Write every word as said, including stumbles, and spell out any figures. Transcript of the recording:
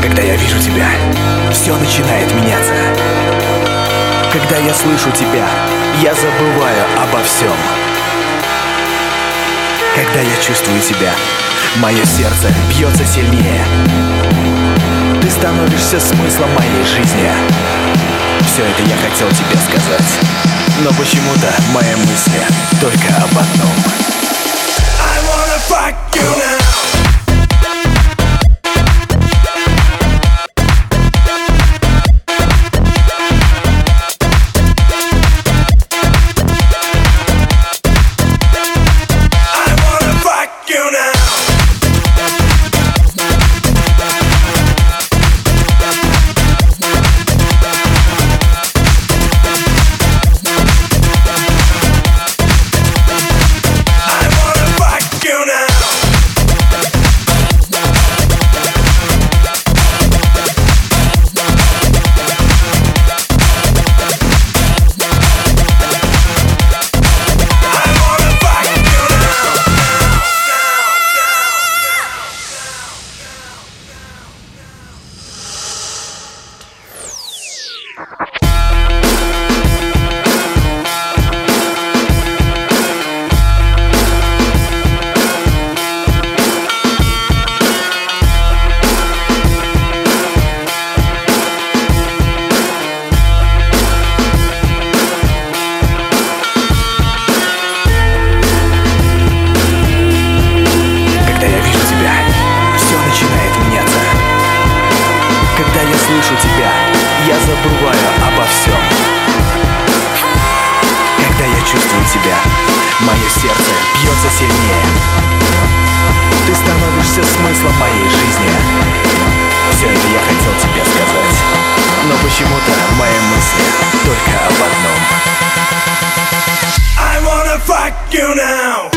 Когда я вижу тебя, все начинает меняться. Когда я слышу тебя, я забываю обо всем. Когда я чувствую тебя, мое сердце бьется сильнее. Ты становишься смыслом моей жизни. Все это я хотел тебе сказать, но почему-то мои мысли только об одном. I wanna fuck you now. Слышу тебя, я забываю обо всем. Когда я чувствую тебя, мое сердце бьется сильнее. Ты становишься смыслом моей жизни. Все это я хотел тебе сказать, но почему-то мои мысли только об одном. I wanna fuck you now.